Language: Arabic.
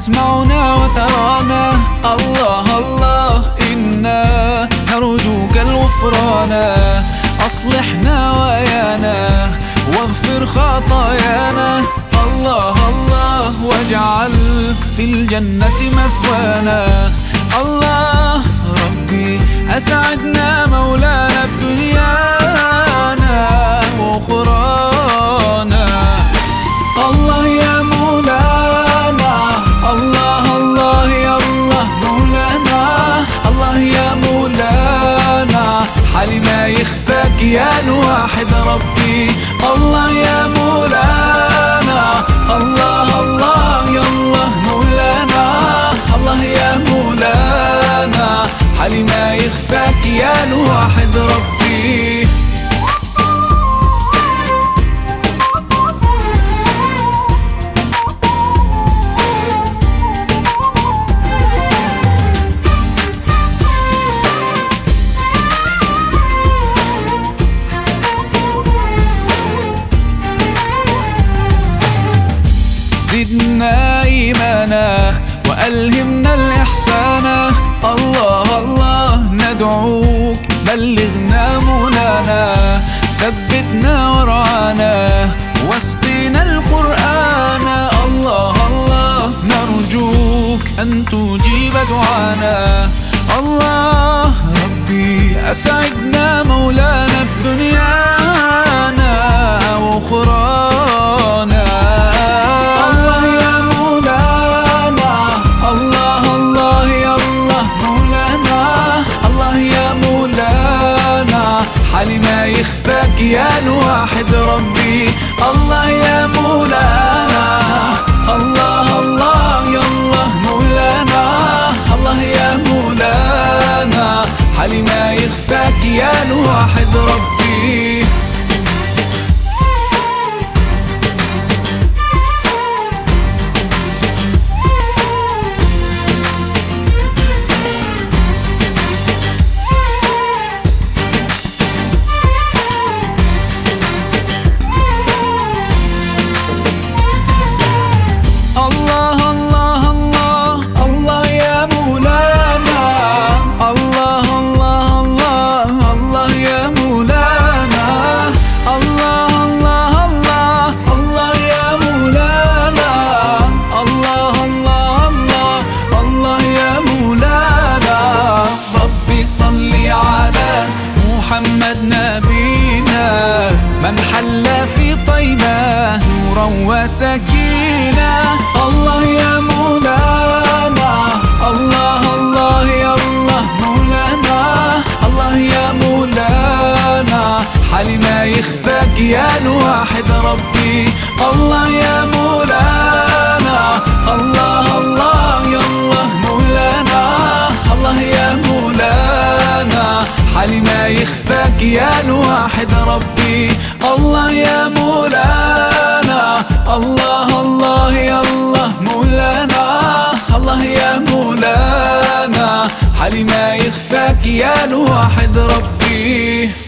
تسمعنا وترانا. الله الله إنا نرجوك الغفران، أصلحنا ويانا واغفر خطايانا. الله الله واجعل في الجنة مثوانا. الله ربي أسعدنا مولانا بدنيانا وأخرانا. الله يا مولانا، الله الله يا الله مولانا. الله يا مولانا حالي ما يخفاك يا الواحد ربي. الله يا مولانا، الله الله يا الله مولانا. الله يا مولانا حالي ما يخفاك يا الواحد ربي. زدنا إيمانا وألهمنا الإحسان. الله الله ندعوك بلغنا منانا، ثبتنا ورعانا واسقنا القرآن. الله الله نرجوك أن تجيب دعانا. الله ربي أسعدنا مولانا بدنيانا وأخرانا. حالي ما يخفاك يا الواحد ربي. الله يا مولانا، الله الله يا الله مولانا. الله يا مولانا حالي ما يخفاك يا الواحد ربي. محمد نبينا من حل في طيبة نورا وسكينة. الله يا مولانا، الله الله يا الله مولانا. الله يا مولانا حالي ما يخفاك يا الواحد ربي. الله يا مولانا، الله الله يا الله مولانا. الله يا مولانا حالي ما يخفاك يا الواحد ربي. الله يا مولانا، الله الله يا الله مولانا. الله يا مولانا حالي ما يخفاك يا الواحد ربي.